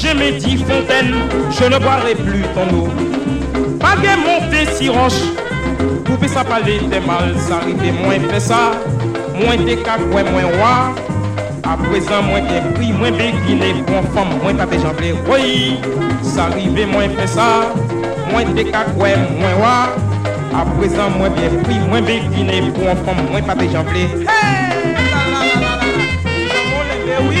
je me dis fontaine, je ne boirai plus ton eau. Pas de monter si roche, couper ça parler des mal, ça arrive moins fait ça, moins des cacouets, moins roi. À présent, moins bien pris, moins béguiné, bon femme, moins pas des jambes, oui. Ça arrive moins fait ça, moins des cacouets, moins roi. À présent, moins bien pris, moins béguiné, bon femme, moins pas des jambes. Hey! Oui.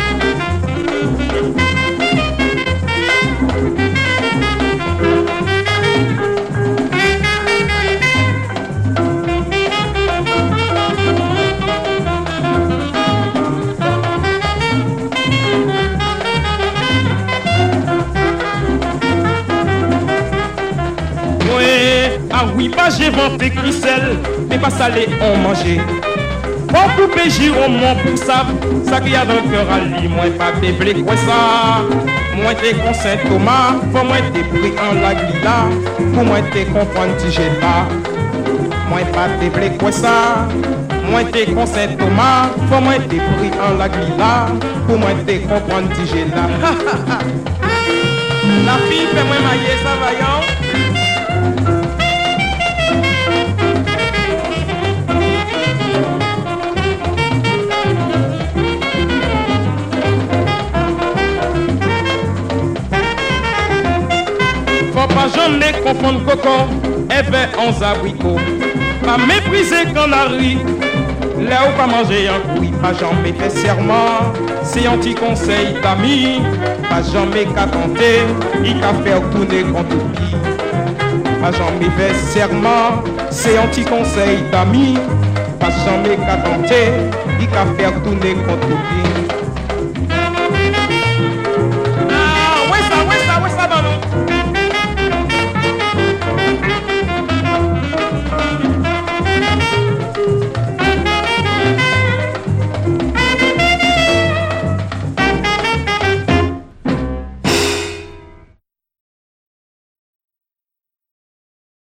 Ah oui, pas j'ai venté crissel, mais pas salé on mangeait. Pour couper giromon pour ça qu'il y a dans le cœur à lui, moi pas des blés quoi ça. Moi t'es con Saint-Thomas, pour moi t'es pris en la glila, pour moi t'es comprendre si j'ai pas. Moi pas des blés quoi ça. Moi t'es con Saint-Thomas, pour moi t'es pris en la glila, pour moi t'es comprendre si j'ai là. La fille fait moi mailler ça vaillant. Pas jamais confondre coco et fait 11 abricots. Pas mépriser canari, là où pas manger un couille. Pas jamais fait serment, c'est un petit conseil d'amis. Pas jamais qu'à tenter, il qu'à faire tourner contre lui. Pas jamais fait serment, c'est un petit conseil d'amis. Pas jamais qu'à tenter, il qu'à faire tourner contre lui.